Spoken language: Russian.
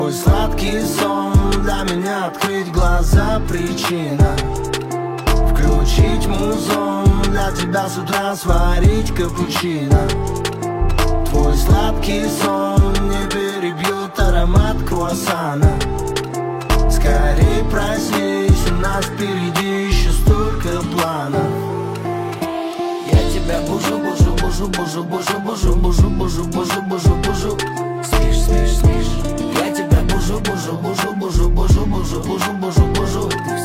Твой сладкий сон, для меня открыть глаза причина. Включить музон, для тебя с утра сварить капучино. Твой сладкий сон не перебьет аромат круассана. Скорей проснись, у нас впереди еще столько планов. Я тебя бужу, бужу, бужу, бужу, бужу, бужу, бужу, бужу, бужу, бужу, бужу. Спишь, спишь, спишь. Я тебя бужу, бужу, бужу, бужу, бужу, бужу, бужу, бужу, бужу.